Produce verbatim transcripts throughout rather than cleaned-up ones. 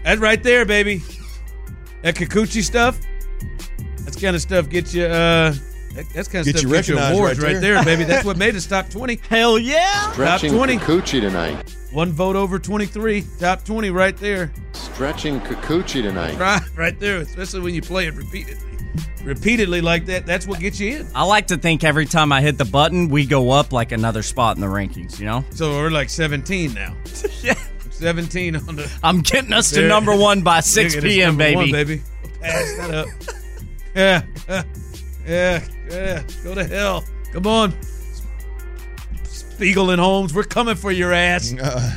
That's right there, baby. That Kikuchi stuff. That's kind of stuff gets you. Uh, that, that's kind of Get stuff you gets you recognized awards right right there. there, baby. That's what made us top twenty. Hell yeah! Stretching Top twenty. Kikuchi tonight. One vote over twenty-three. Top twenty right there. Stretching Kikuchi tonight. Right, right there. Especially when you play it repeatedly. Repeatedly like that, that's what gets you in. I like to think every time I hit the button, we go up like another spot in the rankings, you know? So we're like seventeen now. Yeah. seventeen on the. I'm getting us to There. number one by six Look at this p.m., number baby. One, baby. Pass that up. Yeah, yeah, yeah. Go to hell. Come on. Spiegel and Holmes, we're coming for your ass. Uh,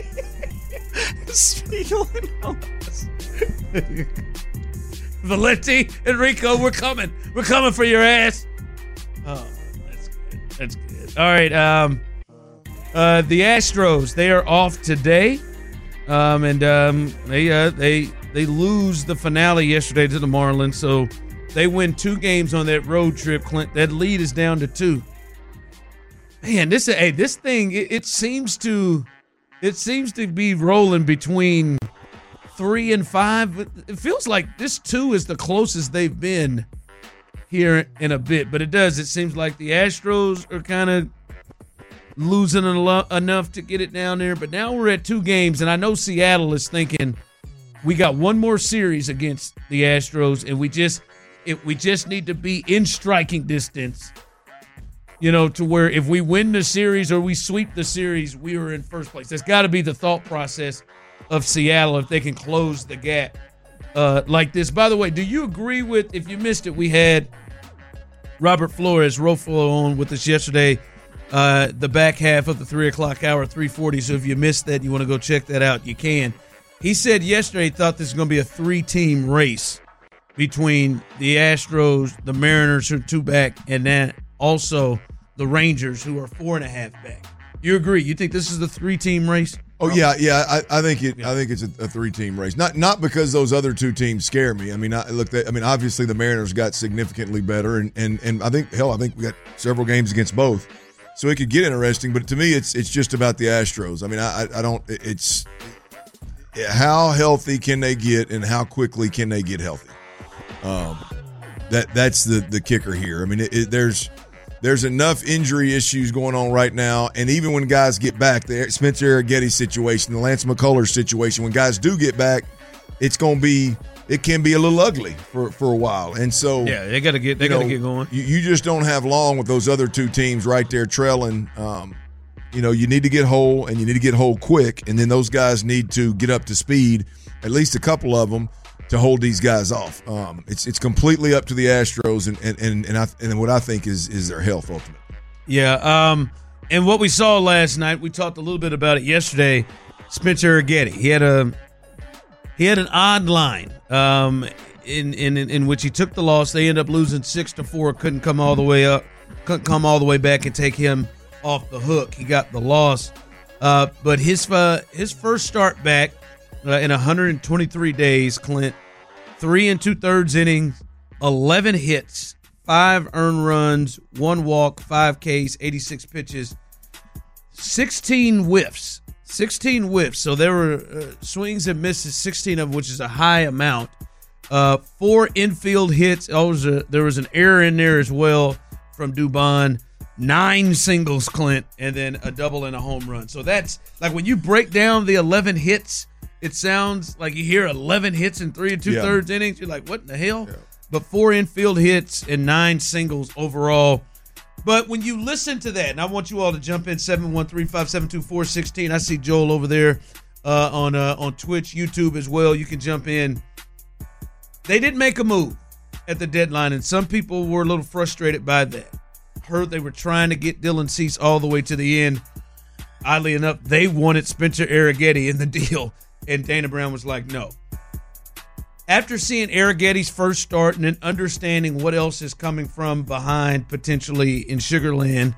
Spiegel and Holmes. Valenti, Enrico, we're coming. We're coming for your ass. Oh, that's good. That's good. All right. Um, uh, the Astros, they are off today, um, and um, they uh, they they lose the finale yesterday to the Marlins, so they win two games on that road trip. Clint, that lead is down to two. Man, this hey, this thing it, it seems to it seems to be rolling between three and five. It feels like this two is the closest they've been here in a bit, but it does. It seems like the Astros are kind of losing enough to get it down there, but now we're at two games, and I know Seattle is thinking we got one more series against the Astros, and we just it, we just need to be in striking distance, you know, to where if we win the series or we sweep the series, we are in first place. That's got to be the thought process of Seattle if they can close the gap uh, like this. By the way, do you agree with, if you missed it, we had Robert Flores, Roflo, on with us yesterday, uh, the back half of the three o'clock hour, three forty. So if you missed that and you want to go check that out, you can. He said yesterday he thought this was going to be a three-team race between the Astros, the Mariners, who are two back, and then also the Rangers, who are four and a half back. You agree? You think this is the three-team race? Oh yeah, yeah. I, I think it. Yeah. I think it's a, a three-team race. Not not because those other two teams scare me. I mean, I look. I mean, obviously the Mariners got significantly better, and and and I think hell, I think we got several games against both, so it could get interesting. But to me, it's it's just about the Astros. I mean, I I don't. It's how healthy can they get, and how quickly can they get healthy? Um, that that's the the kicker here. I mean, it, it, there's. There's enough injury issues going on right now, and even when guys get back, the Spencer Arrighetti situation, the Lance McCullers situation, when guys do get back, it's going to be, it can be a little ugly for, for a while. And so, yeah, they got to get, they got to get going. You, you just don't have long with those other two teams right there trailing. Um, you know, you need to get whole, and you need to get whole quick, and then those guys need to get up to speed, at least a couple of them, to hold these guys off. Um, it's it's completely up to the Astros and and and and, I, and what I think is is their health ultimately. Yeah, um, and what we saw last night, we talked a little bit about it yesterday. Spencer Arrighetti, he had a he had an odd line um, in in in which he took the loss. They ended up losing six to four. Couldn't come all the way up. Couldn't come all the way back and take him off the hook. He got the loss, uh, but his uh, his first start back. Uh, in one hundred twenty-three days, Clint, three and two-thirds innings, eleven hits, five earned runs, one walk, five Ks, eighty-six pitches, sixteen whiffs, sixteen whiffs. So there were uh, swings and misses, sixteen of which is a high amount. Uh, four infield hits. Oh, was a, there was an error in there as well from Dubon. Nine singles, Clint, and then a double and a home run. So that's like when you break down the eleven hits, it sounds like you hear eleven hits in three and two-thirds yeah. innings. You're like, what in the hell? Yeah. But four infield hits and nine singles overall. But when you listen to that, and I want you all to jump in, seven one three, five seven two, four one six. I see Joel over there uh, on uh, on Twitch, YouTube as well. You can jump in. They didn't make a move at the deadline, and some people were a little frustrated by that. Heard they were trying to get Dylan Cease all the way to the end. Oddly enough, they wanted Spencer Arrighetti in the deal. And Dana Brown was like, no. After seeing Arrighetti's first start and then understanding what else is coming from behind potentially in Sugar Land,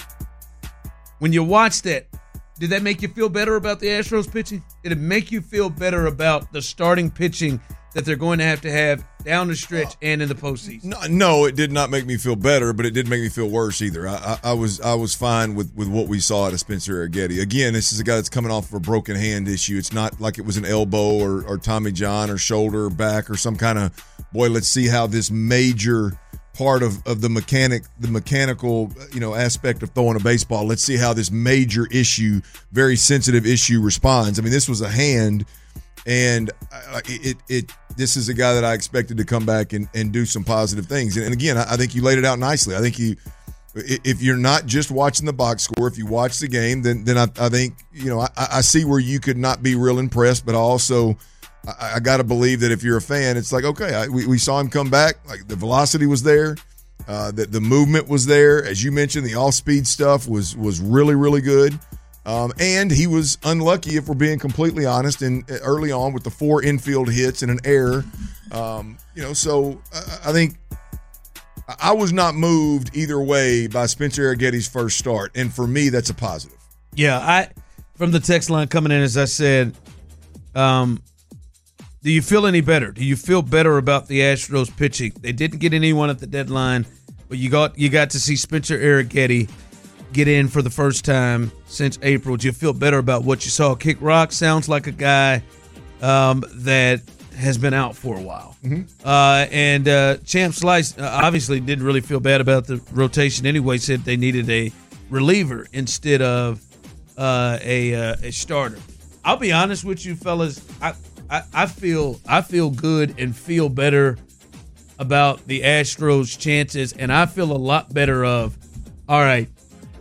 when you watch that, did that make you feel better about the Astros pitching? Did it make you feel better about the starting pitching that they're going to have to have down the stretch and in the postseason. No, no, it did not make me feel better, but it did make me feel worse either. I, I, I was I was fine with, with what we saw out of Spencer Arrighetti. Again, this is a guy that's coming off of a broken hand issue. It's not like it was an elbow or, or Tommy John or shoulder or back or some kind of, boy, let's see how this major part of, of the mechanic, the mechanical, you know, aspect of throwing a baseball. Let's see how this major issue, very sensitive issue responds. I mean, this was a hand. And it, it, it, this is a guy that I expected to come back and, and do some positive things. And, and again, I think you laid it out nicely. I think you, if you're not just watching the box score, if you watch the game, then then I, I think, you know, I, I see where you could not be real impressed, but I also, I, I got to believe that if you're a fan, it's like, okay, I, we, we saw him come back. Like the velocity was there, uh, that the movement was there. As you mentioned, the off-speed stuff was was really, really good. Um, and he was unlucky, if we're being completely honest, in early on with the four infield hits and an error. Um, you know, so I, I think I was not moved either way by Spencer Arrighetti's first start, and for me, that's a positive. Yeah, I from the text line coming in, as I said, um, do you feel any better? Do you feel better about the Astros pitching? They didn't get anyone at the deadline, but you got you got to see Spencer Arrighetti get in for the first time since April. Do you feel better about what you saw? Kick Rock sounds like a guy um, that has been out for a while. Mm-hmm. Uh, and uh, Champ Slice uh, obviously didn't really feel bad about the rotation anyway, said they needed a reliever instead of uh, a, uh, a starter. I'll be honest with you, fellas. I, I, I feel I feel good and feel better about the Astros' chances, and I feel a lot better of, all right,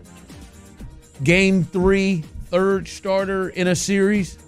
game three, third starter in a series,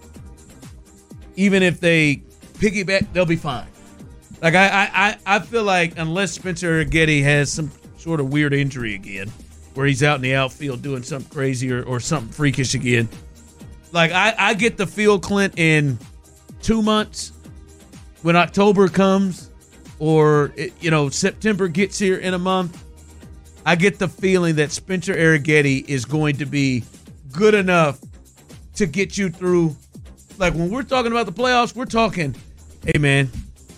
even if they piggyback, they'll be fine. Like, I I, I feel like unless Spencer Arrighetti has some sort of weird injury again, where he's out in the outfield doing something crazy or, or something freakish again, like, I, I get the feel, Clint, in two months when October comes or, it, you know, September gets here in a month, I get the feeling that Spencer Arrighetti is going to be good enough to get you through. Like, when we're talking about the playoffs, we're talking, hey, man,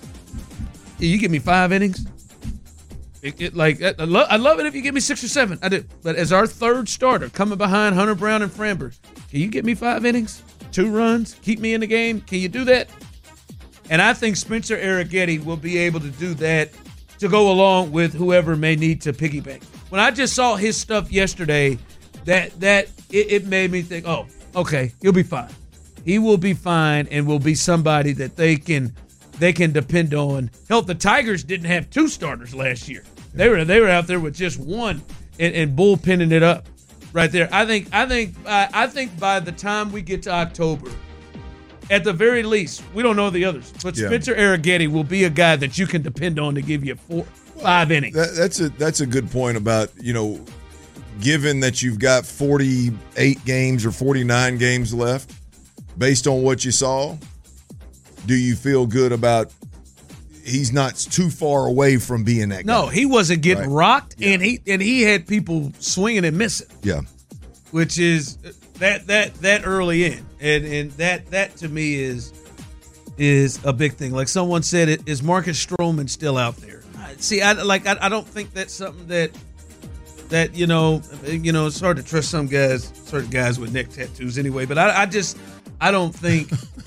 you give me five innings. It, it, like, I love, I love it if you give me six or seven. I do. But as our third starter, coming behind Hunter Brown and Framber, can you get me five innings, two runs, keep me in the game? Can you do that? And I think Spencer Arrighetti will be able to do that to go along with whoever may need to piggyback. When I just saw his stuff yesterday, that that it, it made me think, oh, okay, he'll be fine. He will be fine and will be somebody that they can they can depend on. Hell, the Tigers didn't have two starters last year. They were they were out there with just one and, and bullpenning it up right there. I think I think uh, I think by the time we get to October, at the very least, we don't know the others, but yeah. Spencer Arrighetti will be a guy that you can depend on to give you four, five innings. That, that's a that's a good point about, you know, given that you've got forty-eight games or forty-nine games left, based on what you saw, do you feel good about he's not too far away from being that guy? No, he wasn't getting right. rocked, yeah. and he and he had people swinging and missing. Yeah, which is that that that early in, and and that that to me is is a big thing. Like someone said, it is Marcus Stroman still out there? See, I like I, I don't think that's something that that you know you know it's hard to trust some guys, certain guys with neck tattoos anyway. But I, I just I don't think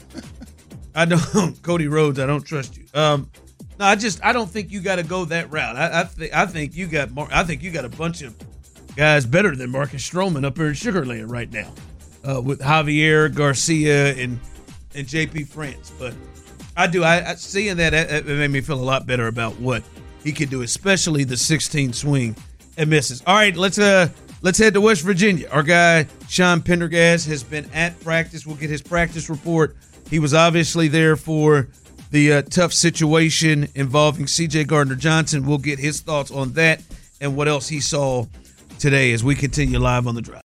I don't Cody Rhodes. I don't trust you. Um, no, I just I don't think you got to go that route. I I, th- I think you got more. I think you got a bunch of guys better than Marcus Stroman up here in Sugarland right now, uh, with Javier Garcia and and J P France. But I do I, I seeing that it made me feel a lot better about what he could do, especially the sixteen swing and misses. All right, let's uh let's head to West Virginia. Our guy Sean Pendergast has been at practice. We'll get his practice report. He was obviously there for the uh, tough situation involving C J Gardner-Johnson. We'll get his thoughts on that and what else he saw today as we continue live on The Drive.